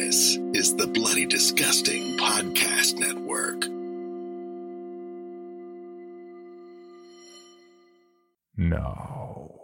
This is the Bloody Disgusting Podcast Network. No.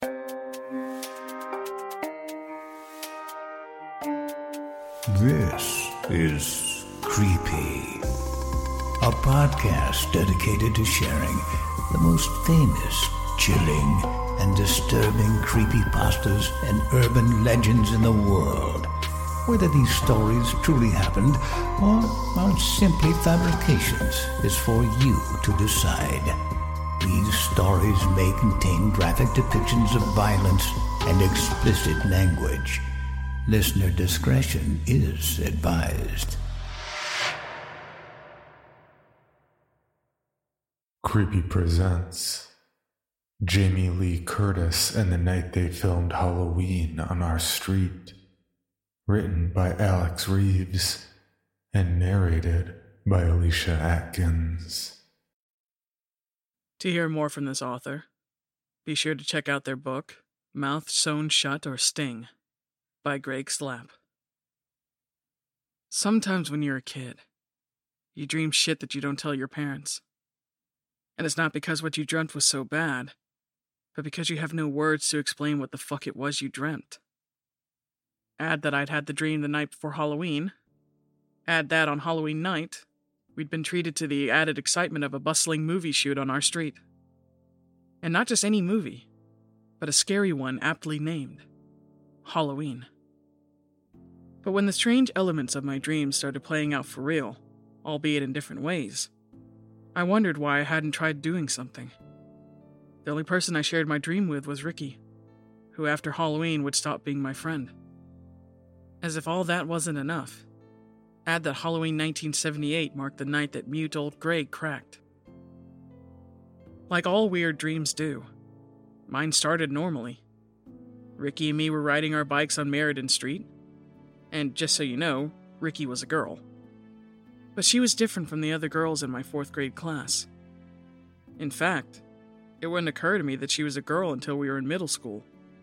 This is Creepy, a podcast dedicated to sharing the most famous, chilling, and disturbing creepypastas and urban legends in the world. Whether these stories truly happened or are simply fabrications is for you to decide. These stories may contain graphic depictions of violence and explicit language. Listener discretion is advised. Creepy presents Jamie Lee Curtis and the Night They Filmed Halloween on Our Street. Written by Alex Reeves and narrated by Alicia Atkins. To hear more from this author, be sure to check out their book, Mouth Sewn Shut or Sting, by Greg Slap. Sometimes when you're a kid, you dream shit that you don't tell your parents. And it's not because what you dreamt was so bad, but because you have no words to explain what the fuck it was you dreamt. Add that I'd had the dream the night before Halloween. Add that on Halloween night, we'd been treated to the added excitement of a bustling movie shoot on our street. And not just any movie, but a scary one aptly named Halloween. But when the strange elements of my dreams started playing out for real, albeit in different ways, I wondered why I hadn't tried doing something. The only person I shared my dream with was Ricky, who after Halloween would stop being my friend. As if all that wasn't enough, add that Halloween 1978 marked the night that mute old Greg cracked. Like all weird dreams do, mine started normally. Ricky and me were riding our bikes on Meriden Street, and just so you know, Ricky was a girl. But she was different from the other girls in my 4th grade class. In fact, it wouldn't occur to me that she was a girl until we were in middle school.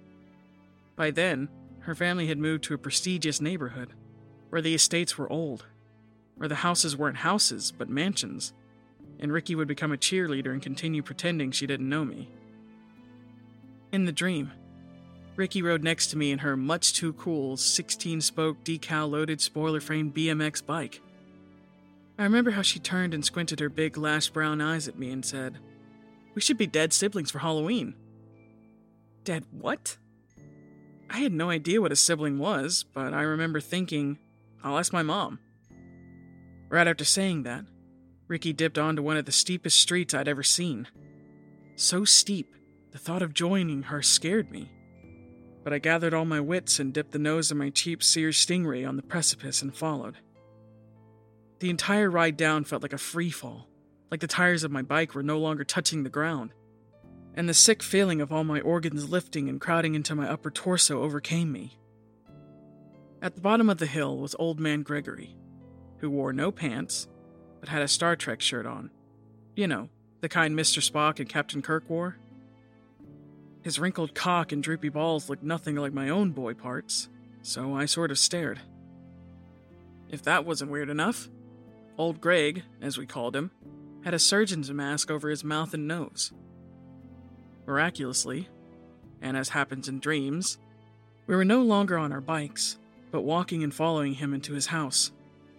By then, her family had moved to a prestigious neighborhood, where the estates were old, where the houses weren't houses, but mansions, and Ricky would become a cheerleader and continue pretending she didn't know me. In the dream, Ricky rode next to me in her much too cool 16-spoke decal-loaded spoiler-framed BMX bike. I remember how she turned and squinted her big lashed brown eyes at me and said, "We should be dead siblings for Halloween." Dead what? I had no idea what a sibling was, but I remember thinking, I'll ask my mom. Right after saying that, Ricky dipped onto one of the steepest streets I'd ever seen. So steep, the thought of joining her scared me. But I gathered all my wits and dipped the nose of my cheap Sears Stingray on the precipice and followed. The entire ride down felt like a free fall, like the tires of my bike were no longer touching the ground. And the sick feeling of all my organs lifting and crowding into my upper torso overcame me. At the bottom of the hill was Old Man Gregory, who wore no pants, but had a Star Trek shirt on. You know, the kind Mr. Spock and Captain Kirk wore. His wrinkled cock and droopy balls looked nothing like my own boy parts, so I sort of stared. If that wasn't weird enough, Old Greg, as we called him, had a surgeon's mask over his mouth and nose. Miraculously, and as happens in dreams, we were no longer on our bikes, but walking and following him into his house.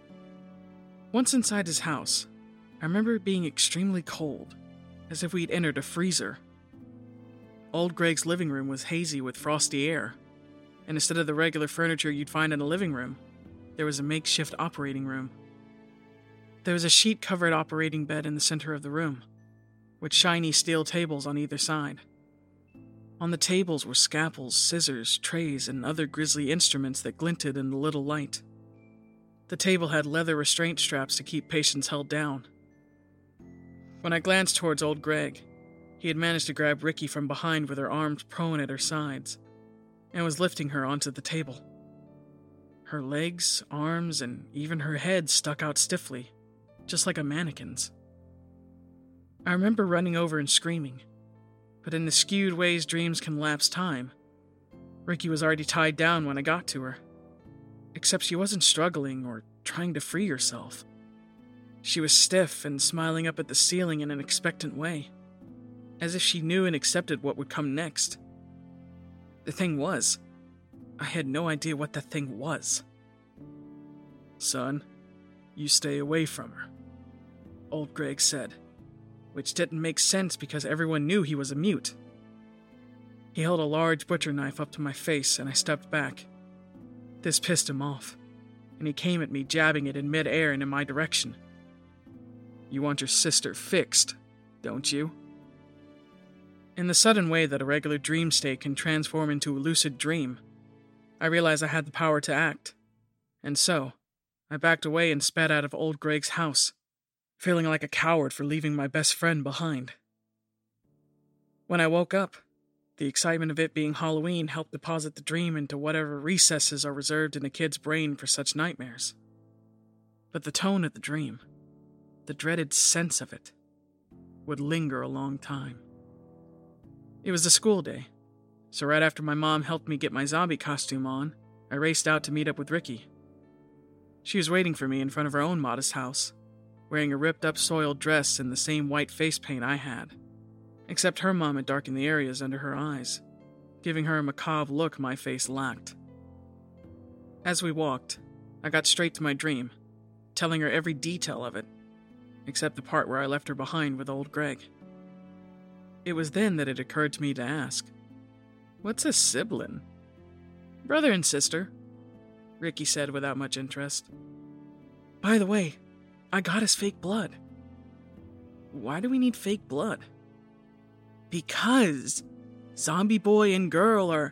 Once inside his house, I remember it being extremely cold, as if we'd entered a freezer. Old Greg's living room was hazy with frosty air, and instead of the regular furniture you'd find in a living room, there was a makeshift operating room. There was a sheet-covered operating bed in the center of the room, with shiny steel tables on either side. On the tables were scalpels, scissors, trays, and other grisly instruments that glinted in the little light. The table had leather restraint straps to keep patients held down. When I glanced towards Old Greg, he had managed to grab Ricky from behind with her arms prone at her sides, and was lifting her onto the table. Her legs, arms, and even her head stuck out stiffly, just like a mannequin's. I remember running over and screaming, but in the skewed ways dreams can lapse time, Ricky was already tied down when I got to her. except she wasn't struggling or trying to free herself. She was stiff and smiling up at the ceiling in an expectant way, as if she knew and accepted what would come next. The thing was, I had no idea what the thing was. "Son, you stay away from her," old Greg said, which didn't make sense because everyone knew he was a mute. He held a large butcher knife up to my face and I stepped back. This pissed him off, and he came at me, jabbing it in mid-air and in my direction. "You want your sister fixed, don't you?" In the sudden way that a regular dream state can transform into a lucid dream, I realized I had the power to act, and so I backed away and sped out of old Greg's house, feeling like a coward for leaving my best friend behind. When I woke up, the excitement of it being Halloween helped deposit the dream into whatever recesses are reserved in a kid's brain for such nightmares. But the tone of the dream, the dreaded sense of it, would linger a long time. It was a school day, so right after my mom helped me get my zombie costume on, I raced out to meet up with Ricky. She was waiting for me in front of her own modest house, wearing a ripped-up soiled dress and the same white face paint I had, except her mom had darkened the areas under her eyes, giving her a macabre look my face lacked. As we walked, I got straight to my dream, telling her every detail of it, except the part where I left her behind with old Greg. It was then that it occurred to me to ask, "What's a sibling?" "Brother and sister," Ricky said without much interest. "By the way, I got his fake blood." "Why do we need fake blood?" "Because Zombie Boy and Girl are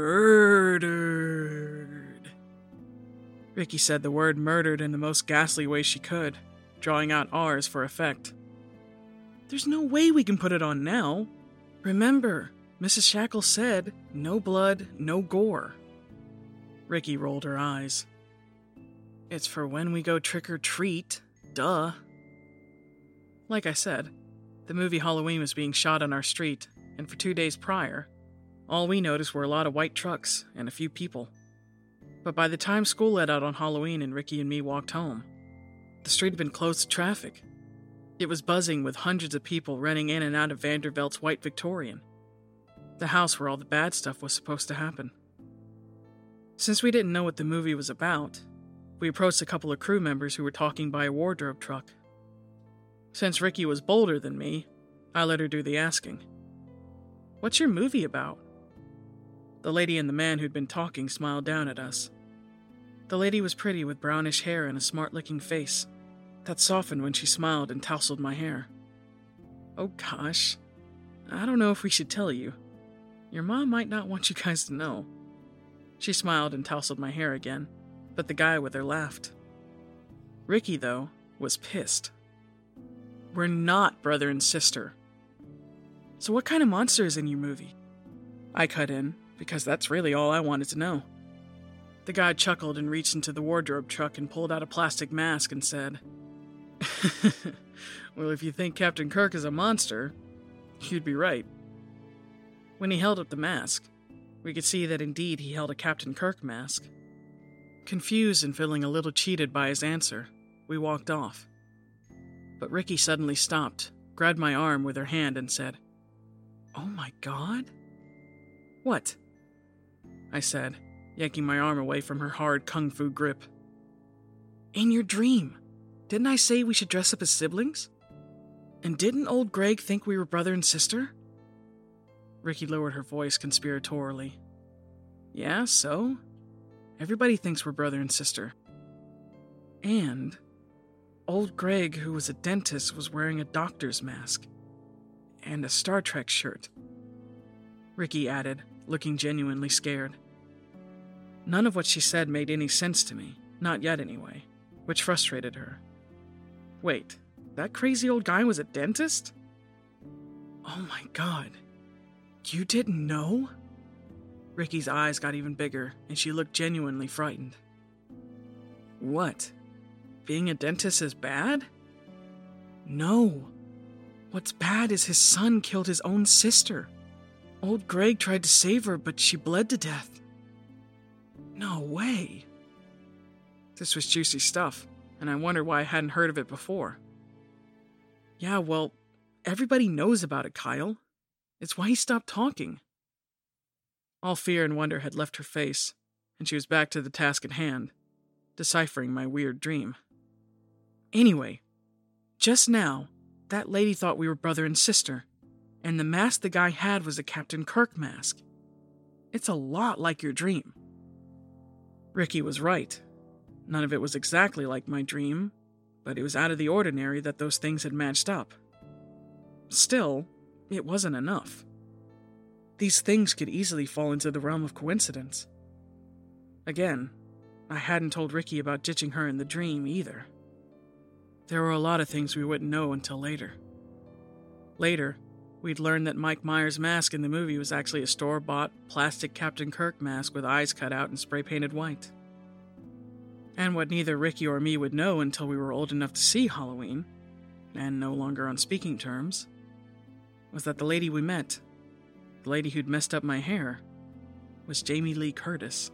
murdered." Ricky said the word murdered in the most ghastly way she could, drawing out R's for effect. "There's no way we can put it on now. Remember, Mrs. Shackle said, no blood, no gore." Ricky rolled her eyes. "It's for when we go trick-or-treat, duh." Like I said, the movie Halloween was being shot on our street, and for 2 days prior, all we noticed were a lot of white trucks and a few people. But by the time school let out on Halloween and Ricky and me walked home, the street had been closed to traffic. It was buzzing with hundreds of people running in and out of Vanderbilt's White Victorian, the house where all the bad stuff was supposed to happen. Since we didn't know what the movie was about, we approached a couple of crew members who were talking by a wardrobe truck. Since Ricky was bolder than me, I let her do the asking. "What's your movie about?" The lady and the man who'd been talking smiled down at us. The lady was pretty with brownish hair and a smart-looking face that softened when she smiled and tousled my hair. "Oh gosh, I don't know if we should tell you. Your mom might not want you guys to know." She smiled and tousled my hair again, but the guy with her laughed. Ricky, though, was pissed. "We're not brother and sister." "So what kind of monster is in your movie?" I cut in, because that's really all I wanted to know. The guy chuckled and reached into the wardrobe truck and pulled out a plastic mask and said, "Well, if you think Captain Kirk is a monster, you'd be right." When he held up the mask, we could see that indeed he held a Captain Kirk mask. Confused and feeling a little cheated by his answer, we walked off. But Ricky suddenly stopped, grabbed my arm with her hand and said, "Oh my God?" "What?" I said, yanking my arm away from her hard kung fu grip. "In your dream, didn't I say we should dress up as siblings? And didn't old Greg think we were brother and sister?" Ricky lowered her voice conspiratorially. "Yeah, so? Everybody thinks we're brother and sister. And old Greg, who was a dentist, was wearing a doctor's mask. And a Star Trek shirt," Ricky added, looking genuinely scared. None of what she said made any sense to me, not yet anyway, which frustrated her. "Wait, that crazy old guy was a dentist?" "Oh my God. You didn't know?" Ricky's eyes got even bigger, and she looked genuinely frightened. "What? Being a dentist is bad?" "No. What's bad is his son killed his own sister. Old Greg tried to save her, but she bled to death." "No way." This was juicy stuff, and I wondered why I hadn't heard of it before. Yeah, well, everybody knows about it, Kyle. It's why he stopped talking. All fear and wonder had left her face, and she was back to the task at hand, deciphering my weird dream. Anyway, just now, that lady thought we were brother and sister, and the mask the guy had was a Captain Kirk mask. It's a lot like your dream. Ricky was right. None of it was exactly like my dream, but it was out of the ordinary that those things had matched up. Still, it wasn't enough. These things could easily fall into the realm of coincidence. Again, I hadn't told Ricky about ditching her in the dream either. There were a lot of things we wouldn't know until later. Later, we'd learned that Mike Myers' mask in the movie was actually a store-bought plastic Captain Kirk mask with eyes cut out and spray-painted white. And what neither Ricky or me would know until we were old enough to see Halloween, and no longer on speaking terms, was that the lady we met, the lady who'd messed up my hair, was Jamie Lee Curtis.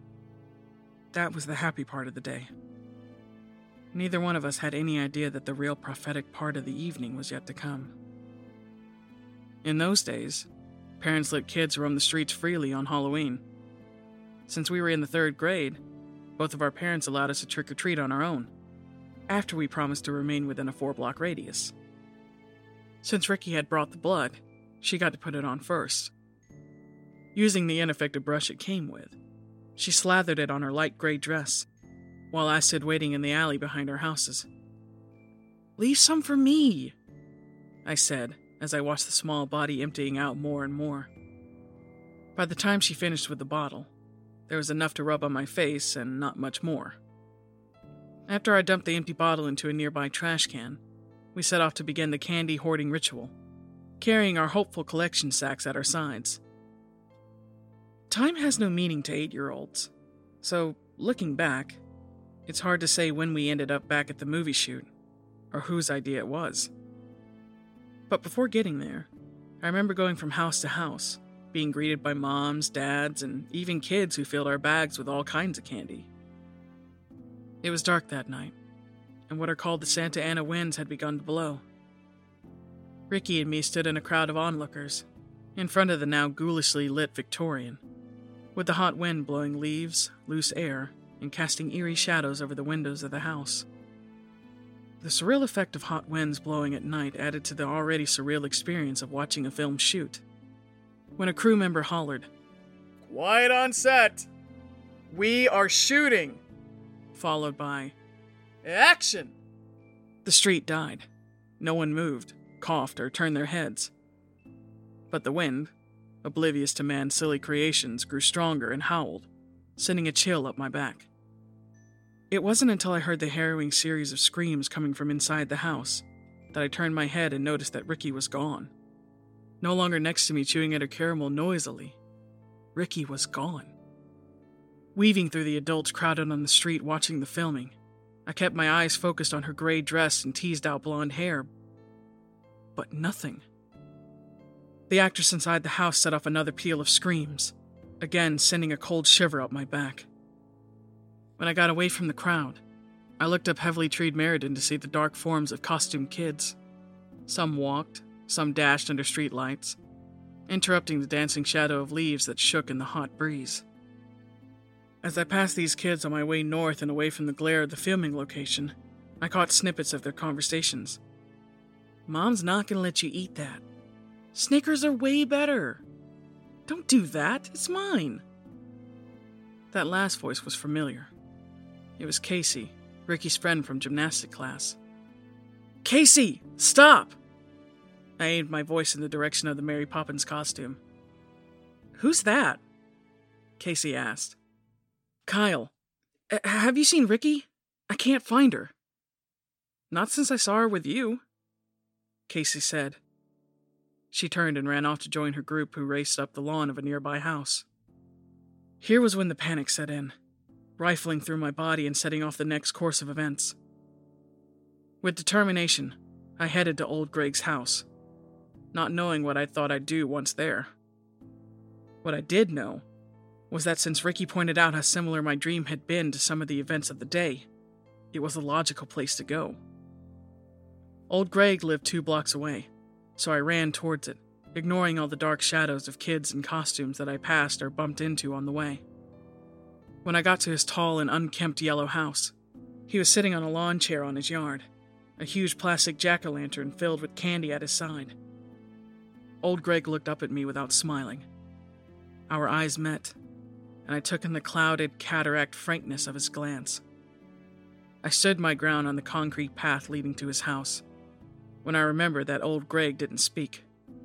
That was the happy part of the day. Neither one of us had any idea that the real prophetic part of the evening was yet to come. In those days, parents let kids roam the streets freely on Halloween. Since we were in the 3rd grade, both of our parents allowed us to trick-or-treat on our own, after we promised to remain within a 4-block radius. Since Ricky had brought the blood, she got to put it on first. Using the ineffective brush it came with, she slathered it on her light gray dress, while I stood waiting in the alley behind our houses. "Leave some for me," I said, as I watched the small body emptying out more and more. By the time she finished with the bottle, there was enough to rub on my face and not much more. After I dumped the empty bottle into a nearby trash can, we set off to begin the candy hoarding ritual, carrying our hopeful collection sacks at our sides. Time has no meaning to 8-year-olds, so looking back, it's hard to say when we ended up back at the movie shoot, or whose idea it was. But before getting there, I remember going from house to house, being greeted by moms, dads, and even kids who filled our bags with all kinds of candy. It was dark that night, and what are called the Santa Ana winds had begun to blow. Ricky and me stood in a crowd of onlookers, in front of the now ghoulishly lit Victorian, with the hot wind blowing leaves, loose air, and casting eerie shadows over the windows of the house. The surreal effect of hot winds blowing at night added to the already surreal experience of watching a film shoot. When a crew member hollered, "Quiet on set! We are shooting!" followed by, "Action!" the street died. No one moved, coughed, or turned their heads. But the wind, oblivious to man's silly creations, grew stronger and howled, sending a chill up my back. It wasn't until I heard the harrowing series of screams coming from inside the house that I turned my head and noticed that Ricky was gone. No longer next to me chewing at her caramel noisily. Ricky was gone. Weaving through the adults crowded on the street watching the filming, I kept my eyes focused on her gray dress and teased-out blonde hair. But nothing. The actress inside the house set off another peal of screams, again sending a cold shiver up my back. When I got away from the crowd, I looked up heavily treed Meriden to see the dark forms of costumed kids. Some walked, some dashed under street lights, interrupting the dancing shadow of leaves that shook in the hot breeze. As I passed these kids on my way north and away from the glare of the filming location, I caught snippets of their conversations. "Mom's not gonna let you eat that. Snickers are way better. Don't do that, it's mine." That last voice was familiar. It was Casey, Ricky's friend from gymnastic class. "Casey, stop!" I aimed my voice in the direction of the Mary Poppins costume. "Who's that?" Casey asked. "Kyle. Have you seen Ricky? I can't find her." "Not since I saw her with you," Casey said. She turned and ran off to join her group, who raced up the lawn of a nearby house. Here was when the panic set in, rifling through my body and setting off the next course of events. With determination, I headed to old Greg's house, not knowing what I thought I'd do once there. What I did know was that since Ricky pointed out how similar my dream had been to some of the events of the day, it was a logical place to go. Old Greg lived 2 blocks away, so I ran towards it, ignoring all the dark shadows of kids in costumes that I passed or bumped into on the way. When I got to his tall and unkempt yellow house, he was sitting on a lawn chair on his yard, a huge plastic jack-o'-lantern filled with candy at his side. Old Greg looked up at me without smiling. Our eyes met, and I took in the clouded, cataract frankness of his glance. I stood my ground on the concrete path leading to his house, when I remembered that old Greg didn't speak.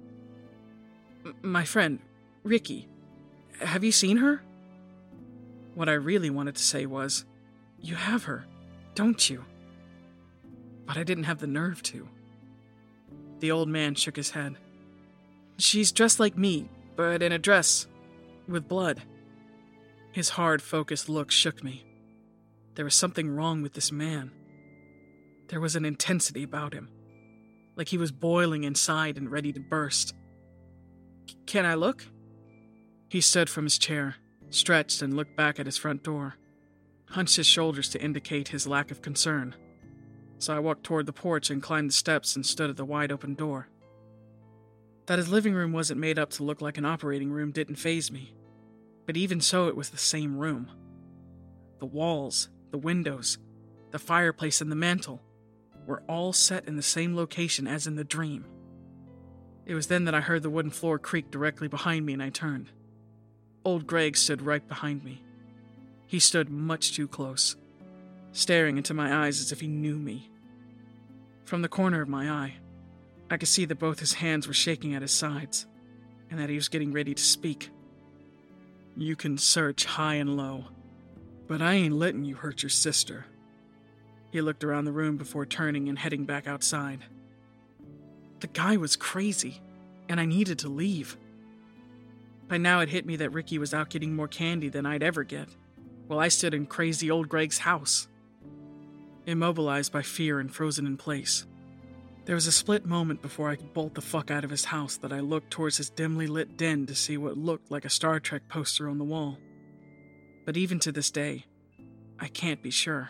My friend, Ricky, have you seen her? What I really wanted to say was, you have her, don't you? But I didn't have the nerve to. The old man shook his head. She's dressed like me, but in a dress, with blood. His hard, focused look shook me. There was something wrong with this man. There was an intensity about him, like he was boiling inside and ready to burst. Can I look? He stood from his chair, stretched and looked back at his front door, hunched his shoulders to indicate his lack of concern. So I walked toward the porch and climbed the steps and stood at the wide-open door. That his living room wasn't made up to look like an operating room didn't faze me. But even so, it was the same room. The walls, the windows, the fireplace, and the mantel were all set in the same location as in the dream. It was then that I heard the wooden floor creak directly behind me and I turned. Old Greg stood right behind me. He stood much too close, staring into my eyes as if he knew me. From the corner of my eye, I could see that both his hands were shaking at his sides, and that he was getting ready to speak. You can search high and low, but I ain't letting you hurt your sister. He looked around the room before turning and heading back outside. The guy was crazy, and I needed to leave. By now it hit me that Ricky was out getting more candy than I'd ever get, while I stood in crazy old Greg's house. Immobilized by fear and frozen in place, there was a split moment before I could bolt the fuck out of his house that I looked towards his dimly lit den to see what looked like a Star Trek poster on the wall. But even to this day, I can't be sure.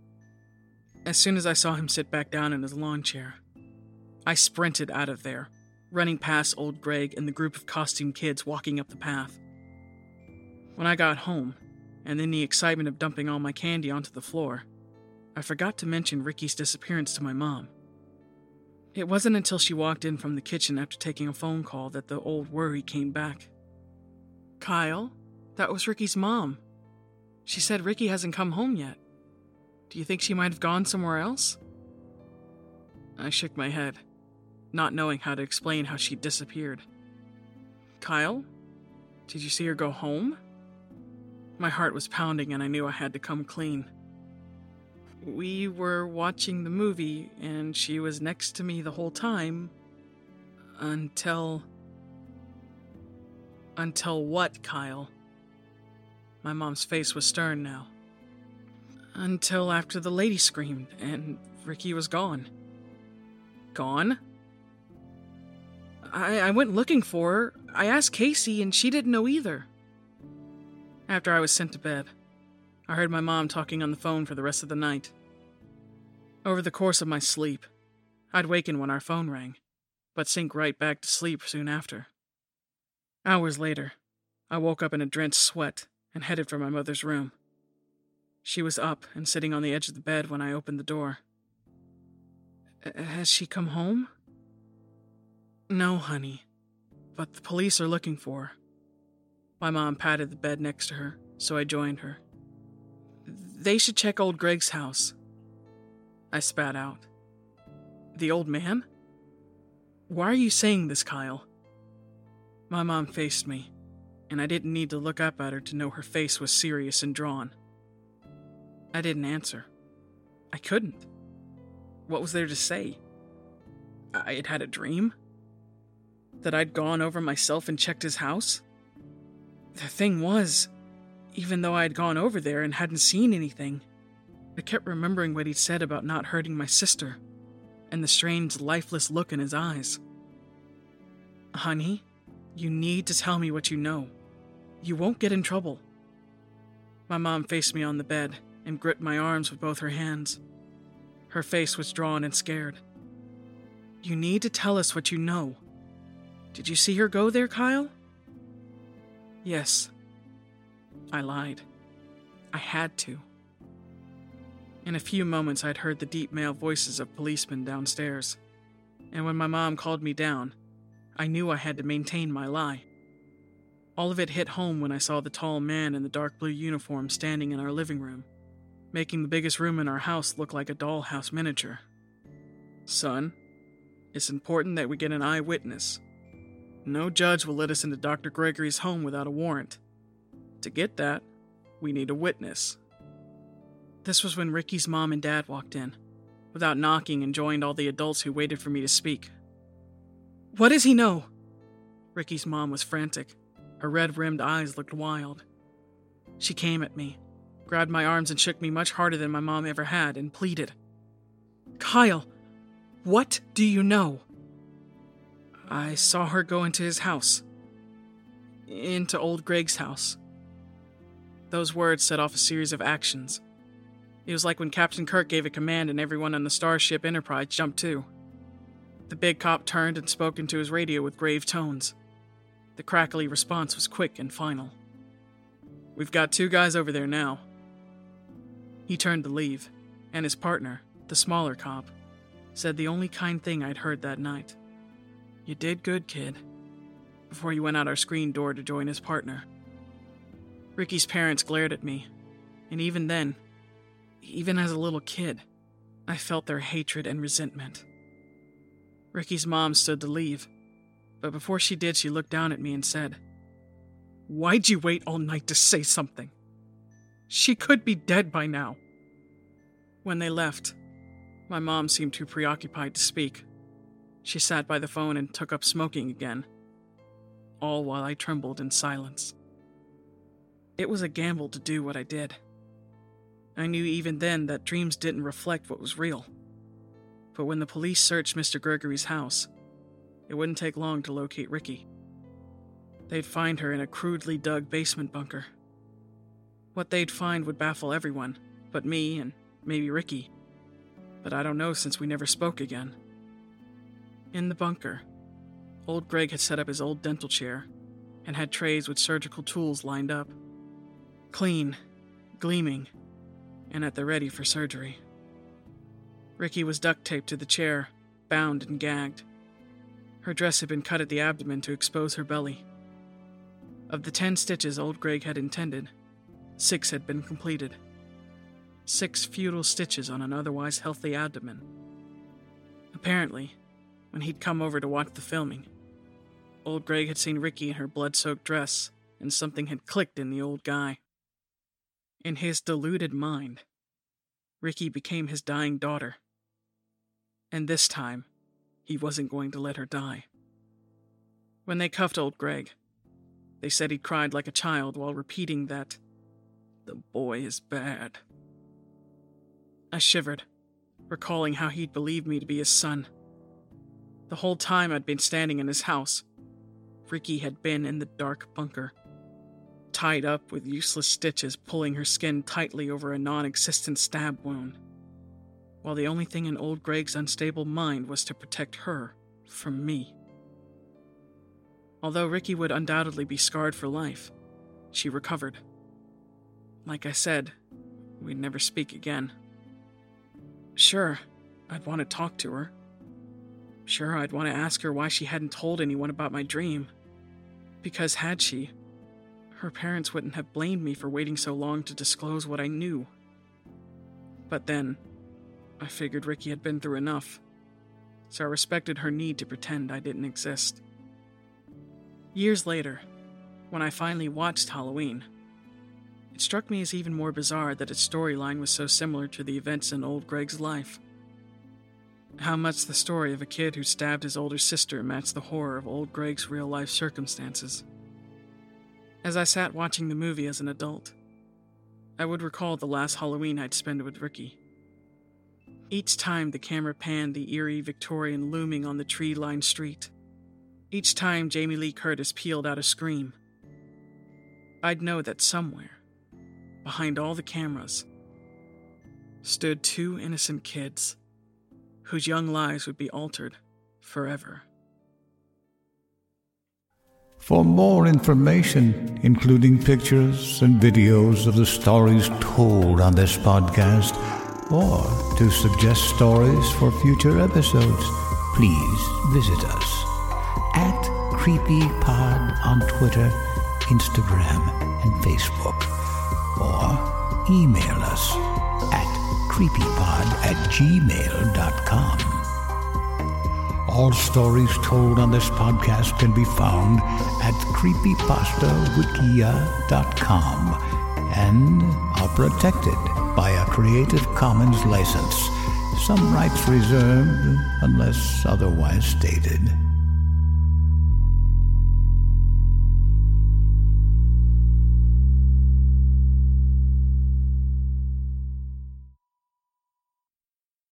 As soon as I saw him sit back down in his lawn chair, I sprinted out of there, running past old Greg and the group of costumed kids walking up the path. When I got home, and in the excitement of dumping all my candy onto the floor, I forgot to mention Ricky's disappearance to my mom. It wasn't until she walked in from the kitchen after taking a phone call that the old worry came back. Kyle, that was Ricky's mom. She said Ricky hasn't come home yet. Do you think she might have gone somewhere else? I shook my head, not knowing how to explain how she disappeared. Kyle, did you see her go home? My heart was pounding and I knew I had to come clean. We were watching the movie, and she was next to me the whole time, until what, Kyle? My mom's face was stern now. Until after the lady screamed, and Ricky was gone. Gone? I went looking for her. I asked Casey, and she didn't know either. After I was sent to bed, I heard my mom talking on the phone for the rest of the night. Over the course of my sleep, I'd waken when our phone rang, but sink right back to sleep soon after. Hours later, I woke up in a drenched sweat and headed for my mother's room. She was up and sitting on the edge of the bed when I opened the door. Has she come home? No, honey, but the police are looking for her. My mom patted the bed next to her, so I joined her. They should check old Greg's house. I spat out. The old man? Why are you saying this, Kyle? My mom faced me, and I didn't need to look up at her to know her face was serious and drawn. I didn't answer. I couldn't. What was there to say? I had had a dream? That I'd gone over myself and checked his house? The thing was, even though I had gone over there and hadn't seen anything, I kept remembering what he'd said about not hurting my sister, and the strange, lifeless look in his eyes. Honey, you need to tell me what you know. You won't get in trouble." My mom faced me on the bed and gripped my arms with both her hands. Her face was drawn and scared. "You need to tell us what you know. Did you see her go there, Kyle?" "Yes." I lied. I had to. In a few moments, I'd heard the deep male voices of policemen downstairs, and when my mom called me down, I knew I had to maintain my lie. All of it hit home when I saw the tall man in the dark blue uniform standing in our living room, making the biggest room in our house look like a dollhouse miniature. "Son, it's important that we get an eyewitness. No judge will let us into Dr. Gregory's home without a warrant. To get that, we need a witness." This was when Ricky's mom and dad walked in, without knocking, and joined all the adults who waited for me to speak. "What does he know?" Ricky's mom was frantic. Her red-rimmed eyes looked wild. She came at me, grabbed my arms and shook me much harder than my mom ever had, and pleaded. "Kyle, what do you know?" "I saw her go into his house. Into old Greg's house." Those words set off a series of actions. It was like when Captain Kirk gave a command and everyone on the Starship Enterprise jumped too. The big cop turned and spoke into his radio with grave tones. The crackly response was quick and final. "We've got 2 guys over there now." He turned to leave, and his partner, the smaller cop, said the only kind thing I'd heard that night. "You did good, kid," before he went out our screen door to join his partner. Ricky's parents glared at me, and even then, even as a little kid, I felt their hatred and resentment. Ricky's mom stood to leave, but before she did, she looked down at me and said, "Why'd you wait all night to say something? She could be dead by now." When they left, my mom seemed too preoccupied to speak. She sat by the phone and took up smoking again, all while I trembled in silence. It was a gamble to do what I did. I knew even then that dreams didn't reflect what was real. But when the police searched Mr. Gregory's house, it wouldn't take long to locate Ricky. They'd find her in a crudely dug basement bunker. What they'd find would baffle everyone, but me and maybe Ricky. But I don't know since we never spoke again. In the bunker, old Greg had set up his old dental chair and had trays with surgical tools lined up. Clean, gleaming, and at the ready for surgery. Ricky was duct taped to the chair, bound and gagged. Her dress had been cut at the abdomen to expose her belly. Of the 10 stitches old Greg had intended, 6 had been completed. 6 futile stitches on an otherwise healthy abdomen. Apparently, when he'd come over to watch the filming, old Greg had seen Ricky in her blood-soaked dress, and something had clicked in the old guy. In his deluded mind, Ricky became his dying daughter. And this time, he wasn't going to let her die. When they cuffed old Greg, they said he cried like a child while repeating that, "The boy is bad." I shivered, recalling how he'd believed me to be his son. The whole time I'd been standing in his house, Ricky had been in the dark bunker, tied up with useless stitches pulling her skin tightly over a non-existent stab wound, while the only thing in old Greg's unstable mind was to protect her from me. Although Ricky would undoubtedly be scarred for life, she recovered. Like I said, we'd never speak again. Sure, I'd want to talk to her. Sure, I'd want to ask her why she hadn't told anyone about my dream. Because had she, her parents wouldn't have blamed me for waiting so long to disclose what I knew. But then, I figured Ricky had been through enough, so I respected her need to pretend I didn't exist. Years later, when I finally watched Halloween, it struck me as even more bizarre that its storyline was so similar to the events in old Greg's life. How much the story of a kid who stabbed his older sister matched the horror of old Greg's real-life circumstances. As I sat watching the movie as an adult, I would recall the last Halloween I'd spent with Ricky. Each time the camera panned the eerie Victorian looming on the tree-lined street. Each time Jamie Lee Curtis peeled out a scream. I'd know that somewhere, behind all the cameras, stood 2 innocent kids whose young lives would be altered forever. For more information, including pictures and videos of the stories told on this podcast, or to suggest stories for future episodes, please visit us at CreepyPod on Twitter, Instagram, and Facebook, or email us at creepypod@gmail.com. All stories told on this podcast can be found at creepypastawikia.com and are protected by a Creative Commons license. Some rights reserved unless otherwise stated.